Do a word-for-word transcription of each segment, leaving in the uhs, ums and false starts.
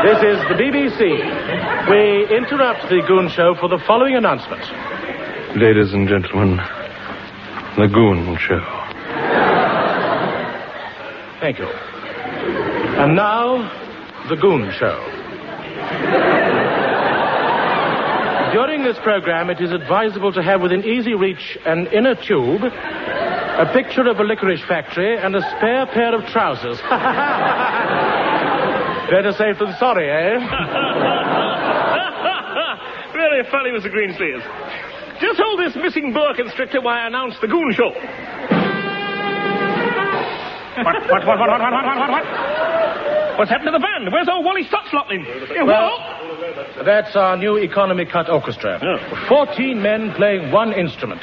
This is the B B C. We interrupt the Goon Show for the following announcement. Ladies and gentlemen, the Goon Show. Thank you. And now, the Goon Show. During this program, it is advisable to have within easy reach an inner tube, a picture of a licorice factory, and a spare pair of trousers. Better safe than sorry, eh? Very funny, Mister Greensleeves. Just hold this missing boa constrictor while I announce the Goon Show. What, what, what, what, what, what, what, what, what? What's happened to the band? Where's old Wally Stotslotling? Yeah, well, that's our new economy cut orchestra. Oh. Fourteen men playing one instrument.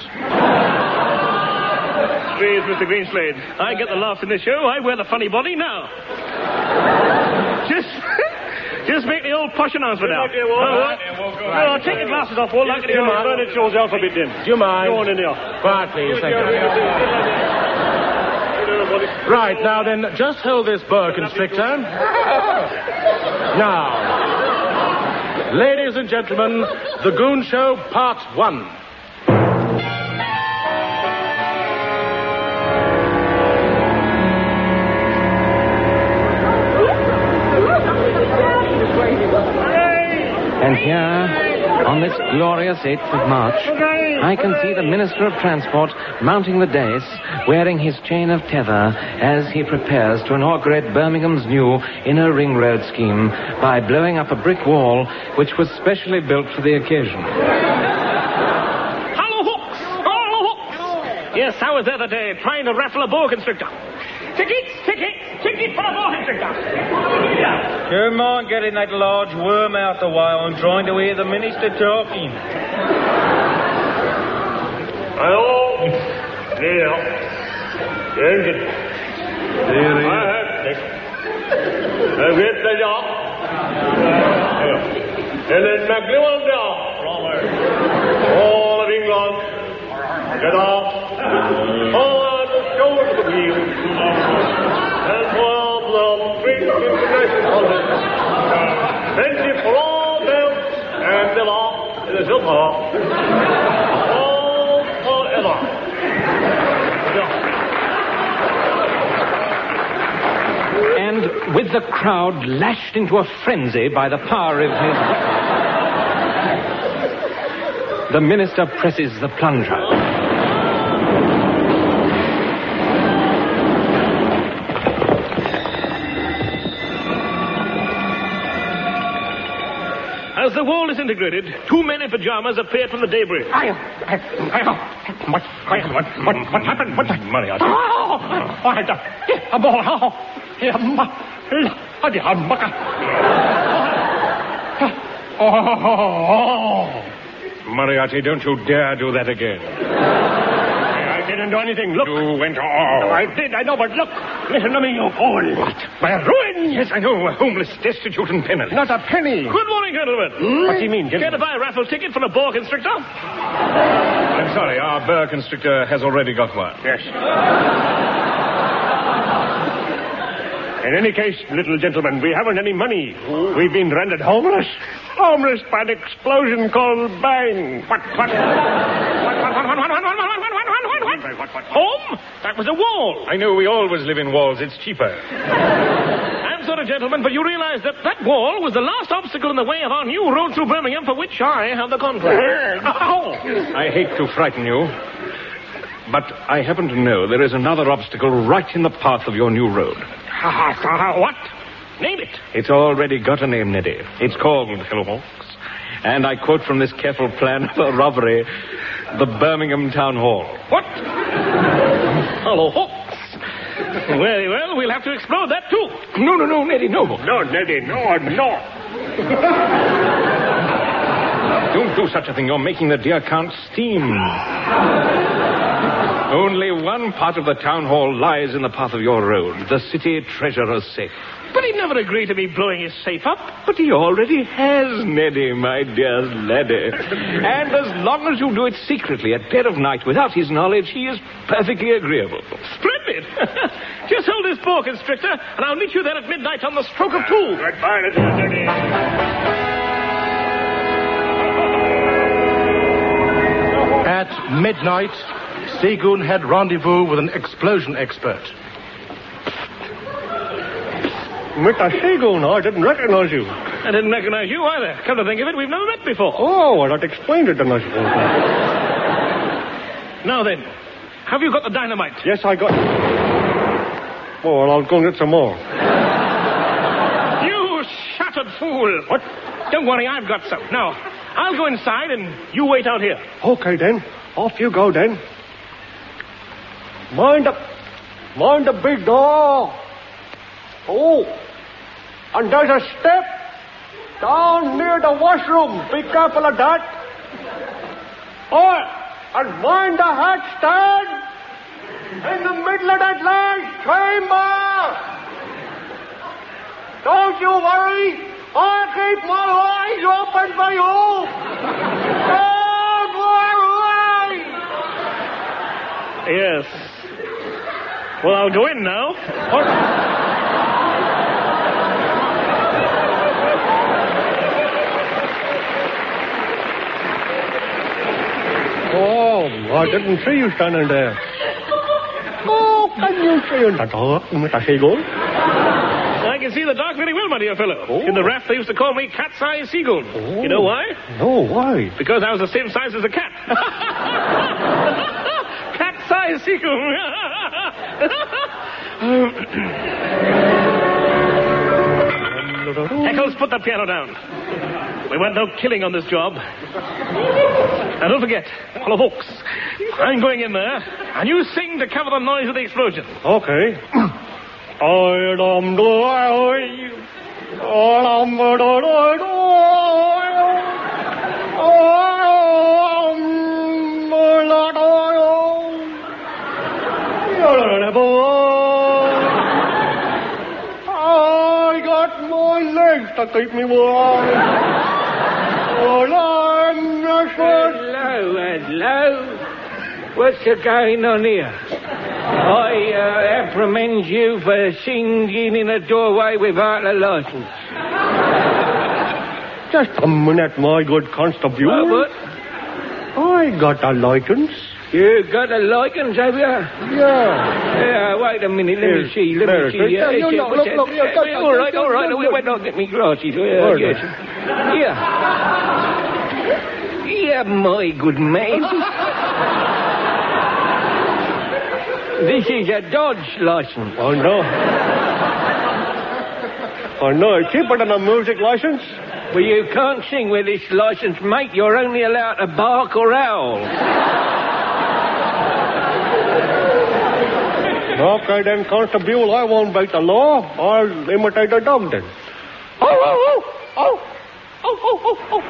Please, Mister Greenslade, I get the laughs in this show. I wear the funny body now. Just... Just make the old posh announcement now. Right. No, take your glasses off, Wall. Like it in Bernard Shaw's alphabet in. Do you mind? Go on in there. Quiet, please. Thank you. Right, now then, just hold this boa constrictor. Now, ladies and gentlemen, the Goon Show, Part One. And here, on this glorious eighth of March, I can see the Minister of Transport mounting the dais, wearing his chain of tether as he prepares to inaugurate Birmingham's new inner ring road scheme by blowing up a brick wall which was specially built for the occasion. Hello, Hooks! Hello, Hooks! Yes, I was there the day trying to raffle a boa constrictor. Tickets, tickets, tickets for a boa constrictor. Don't mind getting that large worm out the way. I'm trying to hear the minister talking. Hello? Yeah. Engine. I have it. I get the job. And then McLeod job. All of England. Get off. All on the shoulder of the wheel. And while the big international friendship for all them and the law in the silver. All forever. And with the crowd lashed into a frenzy by the power of his... the minister presses the plunger. As the wall disintegrated, two men in pajamas appeared from the debris. I, I, I, what, what, what, what, what happened? What? Moriarty. Oh, oh, I, a ball. Oh, yeah, oh, oh. Moriarty, don't you dare do that again. I didn't do anything. Look. You went all. I did, I know, but look. Listen to me, you fool. What? We're ruined. Yes, I know. Homeless, destitute, and penniless. Not a penny. Good morning, gentlemen. Hmm? What do you mean, Care gentlemen? to buy a raffle ticket for a boa constrictor? I'm sorry. Our boa constrictor has already got one. Yes. In any case, little gentlemen, we haven't any money. We've been rendered homeless. Homeless by an explosion called bang. What, what? What, what, what, what, what, what, what, what, what, what, what, what? Home? That was a wall. I know we always live in walls. It's cheaper. I'm sorry, gentlemen, but you realize that that wall was the last obstacle in the way of our new road through Birmingham for which I have the contract. I hate to frighten you, but I happen to know there is another obstacle right in the path of your new road. What? Name it. It's already got a name, Neddy. It's called, Hello Hawks. And I quote from this careful plan for robbery, the Birmingham Town Hall. What? Hello Hawks. Very well, we'll have to explode that too. No, no, no, Neddy, no. No, Neddy, no, no. Don't do such a thing. You're making the dear Count steam. Only one part of the town hall lies in the path of your road. The city treasurer safe. But he'd never agree to me blowing his safe up. But he already has, Neddy, my dear laddie. And as long as you do it secretly at dead of night without his knowledge, he is perfectly agreeable. Splendid. Just hold this boa constrictor, and I'll meet you there at midnight on the stroke of two. Goodbye, little Jenny. At midnight, Seagoon had rendezvous with an explosion expert. Mister Seagoon, I didn't recognize you. I didn't recognize you either. Come to think of it, we've never met before. Oh, well, that explained it, then, I suppose. Now then, have you got the dynamite? Yes, I got... Oh, well, I'll go and get some more. You shattered fool. What? Don't worry, I've got some. Now, I'll go inside and you wait out here. Okay, then. Off you go, then. Mind the... Mind the big door. Oh, and there's a step down near the washroom. Be careful of that. Oh, and mind the hat stand in the middle of that large chamber. Don't you worry. I'll keep my eyes open for you. Don't worry. Yes. Well, I'll go in now. What? Oh, I didn't see you standing there. Oh, can you see in the dark, Mister Seagull? I can see the dark very well, my dear fellow. Oh. In the raft, they used to call me Cat's Eye Seagull. Oh. You know why? No, why? Because I was the same size as a cat. Cat's Eye Seagull. Eccles, put that piano down. We want no killing on this job. And don't forget, Hollow Hawks, I'm going in there, and you sing to cover the noise of the explosion. Okay. I am the I got my legs to keep me warm. Hello, hello. What's going on here? I uh, reprimand you for singing in a doorway without a license. Just a minute, my good constable. What, what? I got a license. You got a license, have you? Yeah. Yeah, wait a minute, let me Yes, see, let there me it see. is. Yeah, No, yeah, no, what's look, that? look, yeah, Yeah, all right, all right, we went on get me glasses. Uh, Where yes. is Yeah. Yeah, my good man. This is a Dodge license. Oh, no. Oh, no, it's cheaper than a music license. Well, you can't sing with this license, mate. You're only allowed to bark or howl. Okay, then, Constable, I won't break the law. I'll imitate the dog, then. Oh, oh, oh, oh, oh, oh, oh, oh,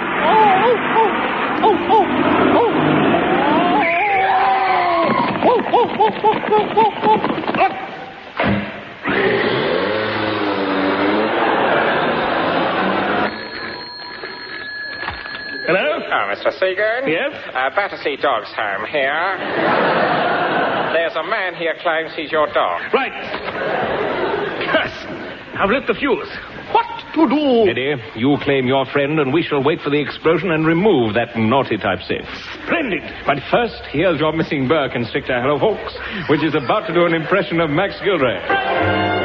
oh, oh, oh, oh, oh. Oh, oh, oh, oh, oh, oh, oh. Hello? Oh, Mister Seagoon? Yes? Uh, Battersea Dog's home here. There's a man here claims he's your dog. Right. Curse. I've lit the fuse. What to do? Neddy, you claim your friend, and we shall wait for the explosion and remove that naughty type safe. Splendid. But first, here's your missing boa constrictor, Hello Hawks, which is about to do an impression of Max Gilray.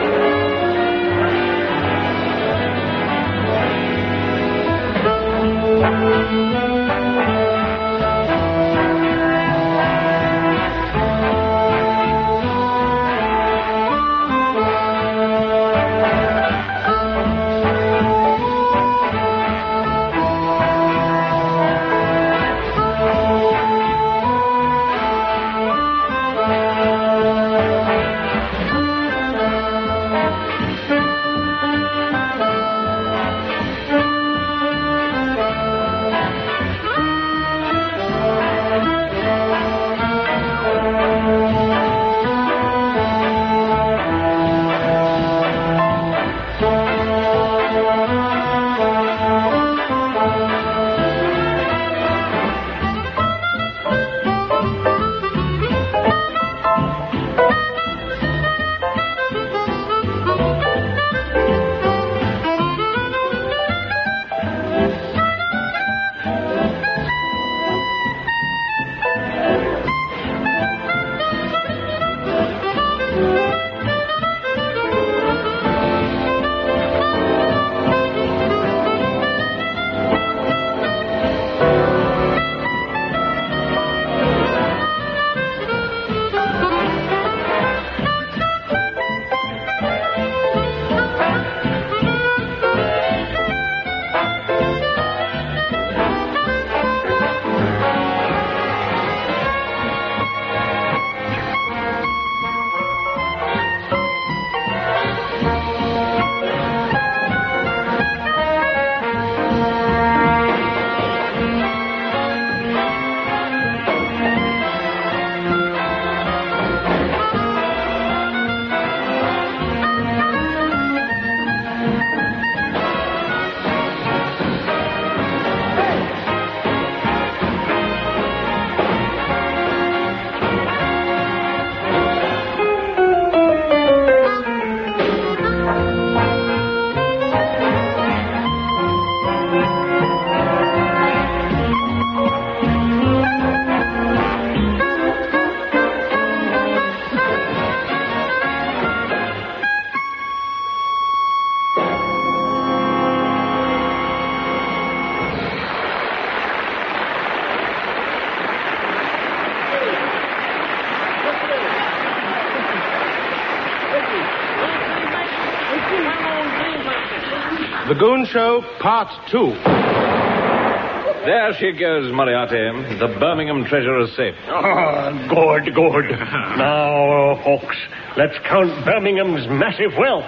The Goon Show, Part Two. There she goes, Moriarty. The Birmingham treasure is safe. Ah, good, good. Now, folks, let's count Birmingham's massive wealth.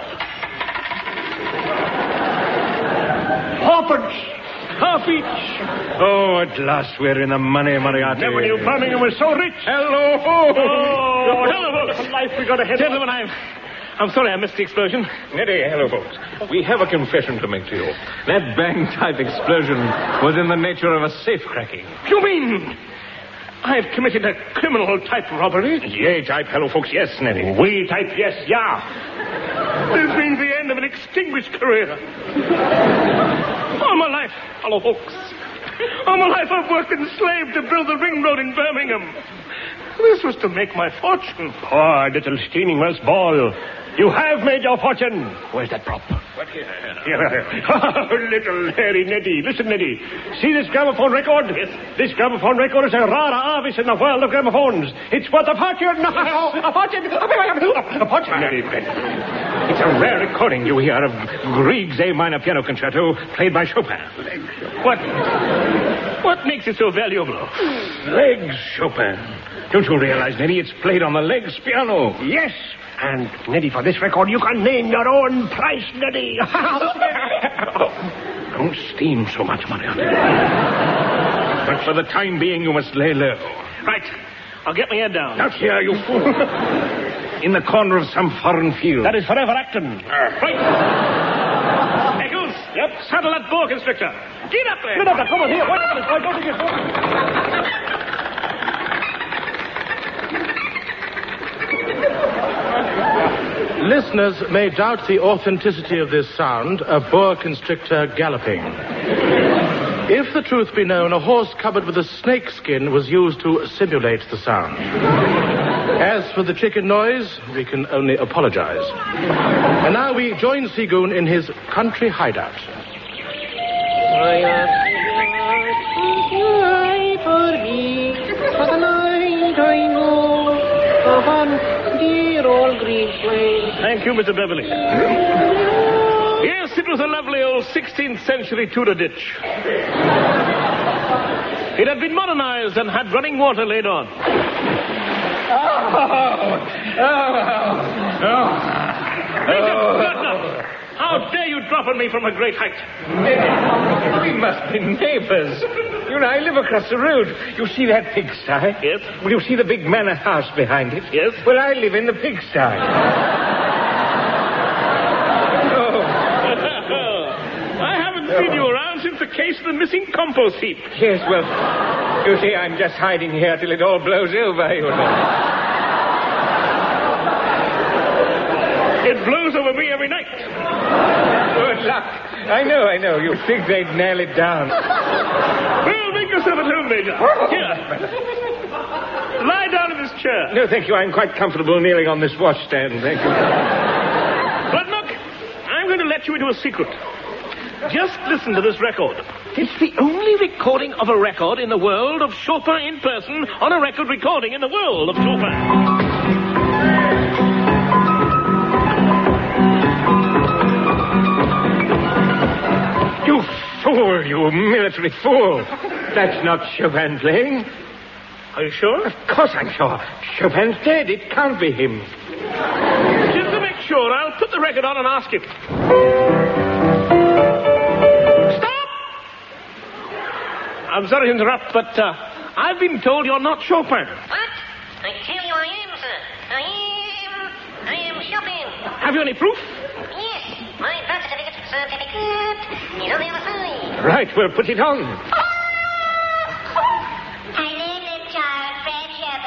Halfpence. Half each. Oh, at last we're in the money, Moriarty. Never knew Birmingham was so rich. Hello. Oh, hello, folks. Life we got ahead. Gentlemen, I'm... I'm sorry I missed the explosion. Neddy, hello, folks. We have a confession to make to you. That bang-type explosion was in the nature of a safe-cracking. You mean... I've committed a criminal-type robbery? Yea, type, hello, folks, yes, Neddy. We type yes, yeah. This means the end of an extinguished career. All my life, hello, folks. All my life I've worked enslaved to build the ring road in Birmingham. This was to make my fortune. Poor little steaming Welsh ball. You have made your fortune. Where's that prop? What here? Here. Oh, little hairy Neddy. Listen, Neddy. See this gramophone record? Yes. This gramophone record is a rara avis in the world of gramophones. It's worth a fortune. A fortune. A fortune, Neddy. It's a rare recording you hear of Grieg's A minor piano concerto played by Chopin. What? What makes it so valuable? Legs, Chopin. Don't you realize, Neddy, it's played on the legs piano? Yes. And, Neddy, for this record, you can name your own price, Neddy. Don't steam so much, Moriarty. But for the time being, you must lay low. Right. I'll get my head down. Not here, you fool. In the corner of some foreign field. That is forever Acton. Right. Eccles. Yep. Saddle that boa constrictor. Get up there. Get up there. Come on, here. Wait a minute. Wait, don't take Listeners may doubt the authenticity of this sound, a boa constrictor galloping. If the truth be known, a horse covered with a snake skin was used to simulate the sound. As for the chicken noise, we can only apologize. And now we join Seagoon in his country hideout. Thank you, Mister Beverly. Yes, it was a lovely old sixteenth century Tudor ditch. It had been modernized and had running water laid on. Oh, oh, oh. Major Gardner, how dare you drop on me from a great height? We must be neighbors. You know, I live across the road. You see that pigsty? Yes. Well, you see the big manor house behind it? Yes. Well, I live in the pigsty. I haven't seen you around since the case of the missing compost heap. Yes, well, you see, I'm just hiding here till it all blows over, you know. It blows over me every night. Good luck. I know, I know. You think they'd nail it down. Well, make yourself at home, Major. Here. Lie down in this chair. No, thank you. I'm quite comfortable kneeling on this washstand. Thank you. Bloodnock, I'm going to let you into a secret. Just listen to this record. It's the only recording of a record in the world of Chopin in person on a record recording in the world of Chopin. You fool, you military fool. That's not Chopin playing. Are you sure? Of course I'm sure. Chopin's dead. It can't be him. Just to make sure, I'll put the record on and ask him. Stop! I'm sorry to interrupt, but uh, I've been told you're not Chopin. What? I tell you I am, sir. I am... I am Chopin. Have you any proof? Yes. My birth certificate, certificate is on the other side. Right, we'll put it on. I live in Charles Fred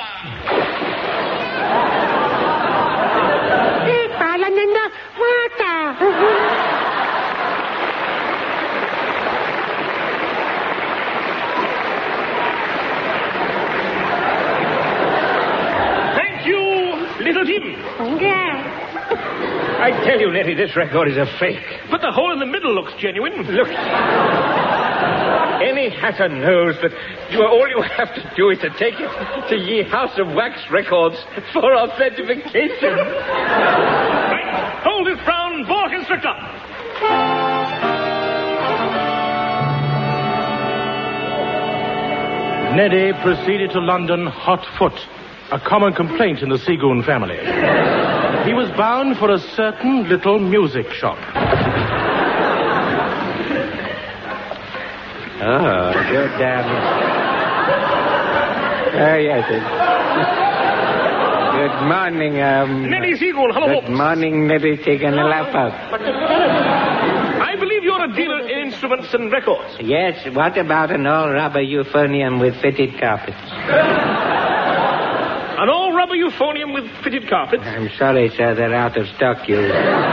Thank you, little Tim. I tell you, Nettie, this record is a fake. But the hole in the middle looks genuine. Look. Any hatter knows that you, all you have to do is to take it to Ye House of Wax Records for authentication. Right. Hold this brown boa constrictor. Neddy proceeded to London hot foot, a common complaint in the Seagoon family. He was bound for a certain little music shop. Oh, good damn. Oh, yes. It... Good morning, um... Neddy Seagoon, hello, Good folks. morning, Neddy. Taking a lap up. I believe you're a dealer in instruments and records. Yes, what about an all-rubber euphonium with fitted carpets? An all-rubber euphonium with fitted carpets? I'm sorry, sir, they're out of stock. You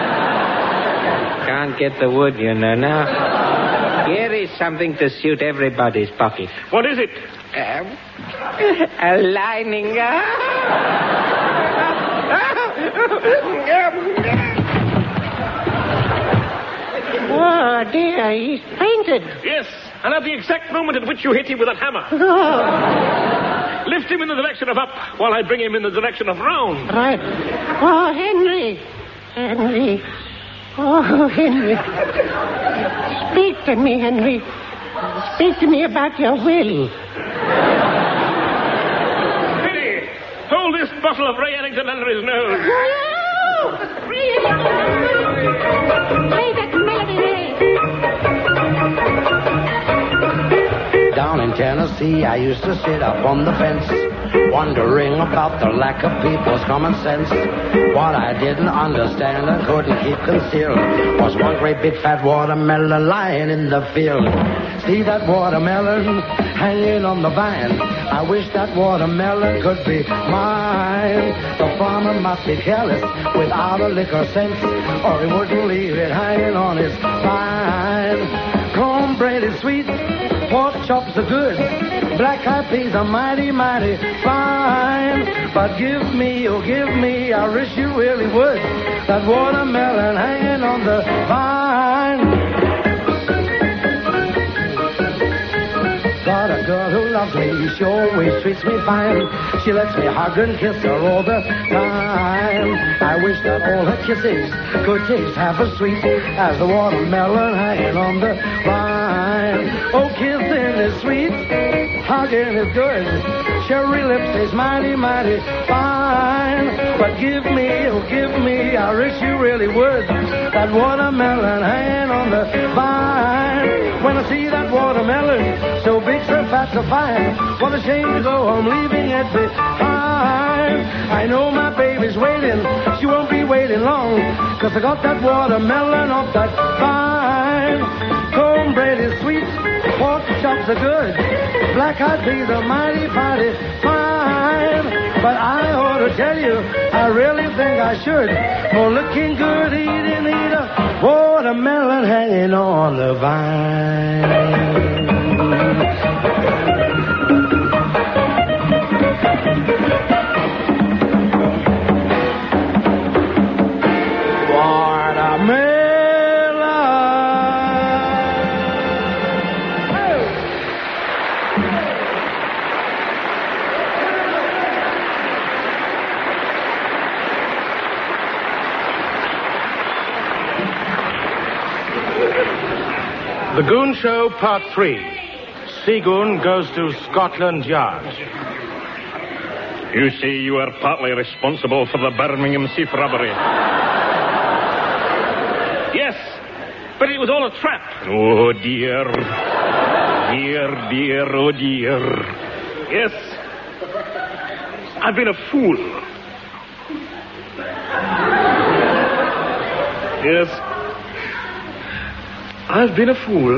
can't get the wood, you know, now. Here is something to suit everybody's pocket. What is it? Um, a lining. Oh, dear, he's fainted. Yes, and at the exact moment at which you hit him with that hammer. Lift him in the direction of up while I bring him in the direction of round. Right. Oh, Henry. Henry. Oh, Henry. Speak to me, Henry. Speak to me about your will. Henry, hold this bottle of Ray Ellington under his nose. No! Ray Ellington! Play that melody, Ray. Down in Tennessee, I used to sit up on the fence, wondering about the lack of people's common sense. What I didn't understand and couldn't keep concealed was one great big fat watermelon lying in the field. See that watermelon hanging on the vine? I wish that watermelon could be mine. The farmer must be careless without a liquor sense, or he wouldn't leave it hanging on his vine. Cornbread is sweet, pork chops are good, black-eyed peas are mighty, mighty fine. But give me, oh give me, I wish you really would, that watermelon hanging on the vine. Got a girl who loves me, she always treats me fine. She lets me hug and kiss her all the time. I wish that all her kisses could taste half as sweet as the watermelon hanging on the vine. Oh, kissing is sweet, hugging is good, cherry lips is mighty, mighty fine. But give me, oh give me, I wish you really would, that watermelon hanging on the vine. When I see that watermelon, so big, so fat, so fine, what a shame to go home leaving it behind. I know my baby's waiting, she won't be waiting long, cause I got that watermelon off that vine. Cornbread is sweet, pork chops are good, black-eyed peas are mighty, mighty fine. But I ought to tell you, I really think I should, for looking good, eating, eat a watermelon hanging on the vine. The Goon Show, Part three. Seagoon goes to Scotland Yard. You say you are partly responsible for the Birmingham safe robbery. Yes, but it was all a trap. Oh, dear. Dear, dear, oh, dear. Yes. I've been a fool. Yes. I've been a fool.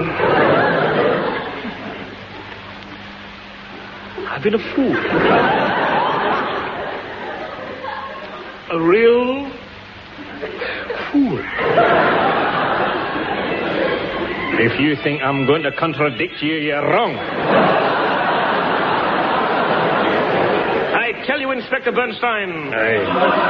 I've been a fool. A real fool. If you think I'm going to contradict you, you're wrong. I tell you, Inspector Bernstein. Aye.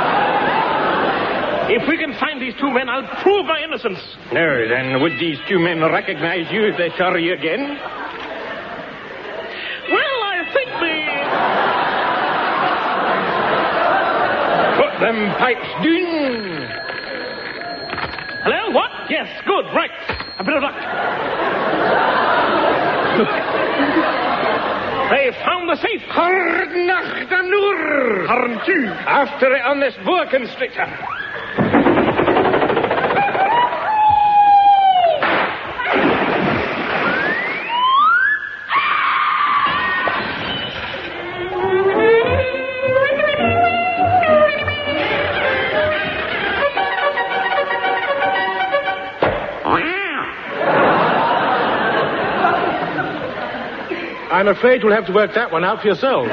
If we can find these two men, I'll prove my innocence. Now, then, would these two men recognize you if they saw you again? Well, I think the... Put them pipes down. Hello? What? Yes, good, right. A bit of luck. They found the safe. Hard nach the nur. Harn two. After it on this boa constrictor. I'm afraid you'll have to work that one out for yourselves.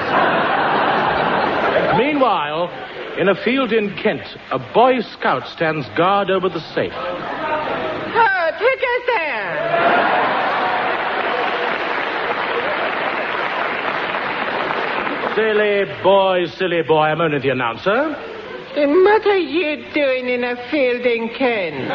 Meanwhile, in a field in Kent, a Boy Scout stands guard over the safe. Oh, take us there. Silly boy, silly boy, I'm only the announcer. Then what are you doing in a field in Kent?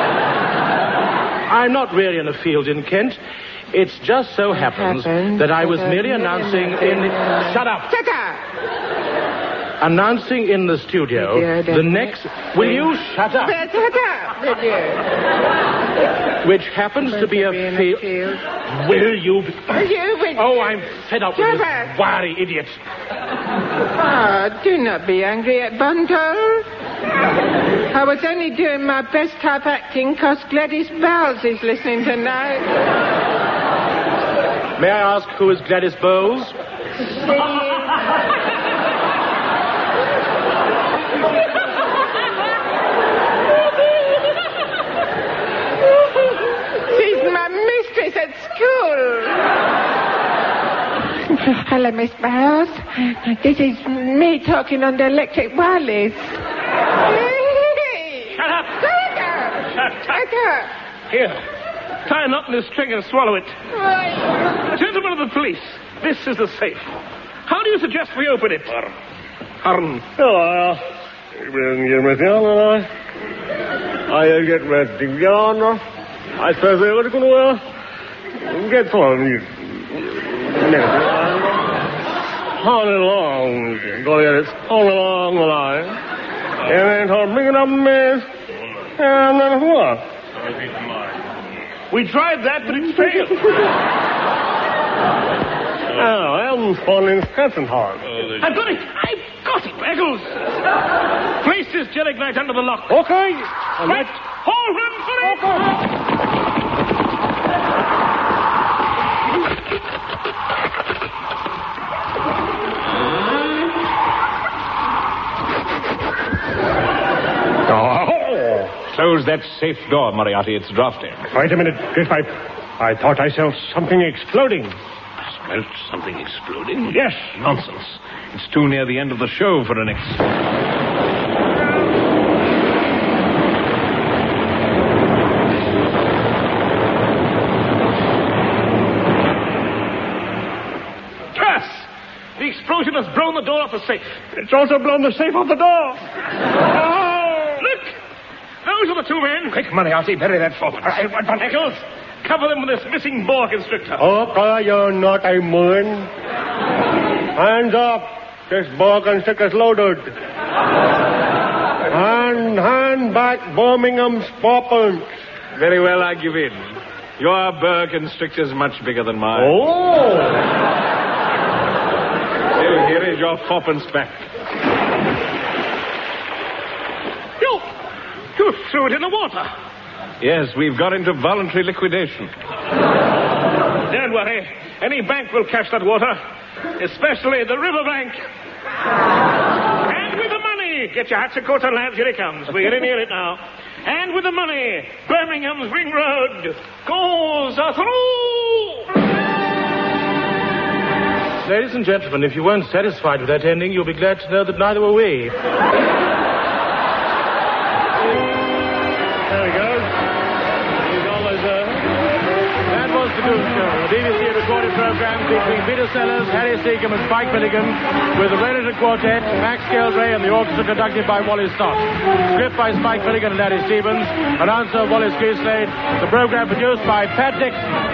I'm not really in a field in Kent. It just so happens Happens that I was that merely I- announcing in... Shut up! Shut up! Announcing in the studio Yeah, the the next... Will you shut up? Shut up, will you? Which happens to be a in a field... field. Will you... Will you, will Oh, you? I'm fed up with Shut this up. wiry idiot. Ah, do not be angry at Buntle. I was only doing my best type acting because Gladys Bowles is listening tonight. May I ask who is Gladys Bowles? She's my mistress at school. Hello, Miss Bowles. This is me talking on the electric wireless. Shut up. Shut up. Shut up. Shut up. Here. Tie a knot in this string and swallow it. Gentlemen of the police, this is the safe. How do you suggest we open it? Harn. Ja, ik ben hier met Jan. I get met Jan. I suppose they would go get on. On along. Go get it. On along the line. And then I'll bring it up, miss. And then what? We tried that, but it failed. Oh, I'm falling Wisconsin hard. I've got it. I've got it, Eccles. Place this gelignite under the lock. Okay. Right. Hold run for it. Close that safe door, Moriarty. It's drafty. Wait a minute, Griffith. I thought I saw something exploding. Smelt something exploding? Yes. Nonsense. It's too near the end of the show for an ex... Curse! The explosion has blown the door off the safe. It's also blown the safe off the door. Oh! Look! Those are the two men. Quick, Moriarty, bury that foreman. All right, what, Eccles? Cover them with this missing boa constrictor. Okay, you're not a man. Hands up. This boa constrictor's loaded. Hand, hand back Birmingham's poppins. Very well, I give in. Your boa constrictor's much bigger than mine. Oh. Here, here is your fourpence back. You, you threw it in the water. Yes, we've got into voluntary liquidation. Don't worry. Any bank will catch that water, especially the river bank. And with the money. Get your hats and coats on, lads. Here it comes. We're getting near it now. And with the money, Birmingham's Ring Road goes through. Ladies and gentlemen, if you weren't satisfied with that ending, you'll be glad to know that neither were we. There he goes. He's almost there. That was The Goon Show, a B B C recorded program featuring Peter Sellers, Harry Seacombe and Spike Milligan, with the Relative Quartet, Max Geldray and the orchestra conducted by Wally Stott. Script by Spike Milligan and Larry Stevens. Announcer Wallace Greenslade. The program produced by Pat Dixon.